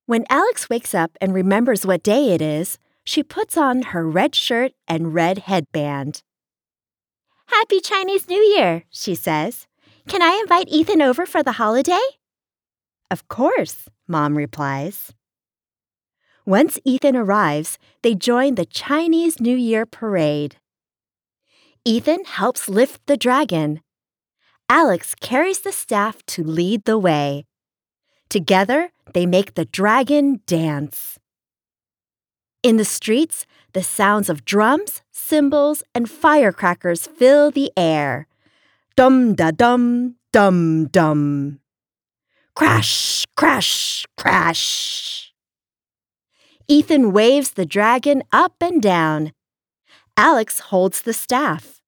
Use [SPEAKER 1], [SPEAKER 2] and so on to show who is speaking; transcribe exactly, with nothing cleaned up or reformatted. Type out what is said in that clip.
[SPEAKER 1] When Alex wakes up and remembers what day it is, she puts on her red shirt and red headband. "Happy Chinese New Year," she says. "Can I invite Ethan over for the holiday?" "Of course," Mom replies. Once Ethan arrives, they join the Chinese New Year parade. Ethan helps lift the dragon. Alex carries the staff to lead the way. Together, they make the dragon dance. In the streets, the sounds of drums, cymbals, and firecrackers fill the air. Dum-da-dum, dum-dum. Crash, crash, crash. Ethan waves the dragon up and down. Alex holds the staff.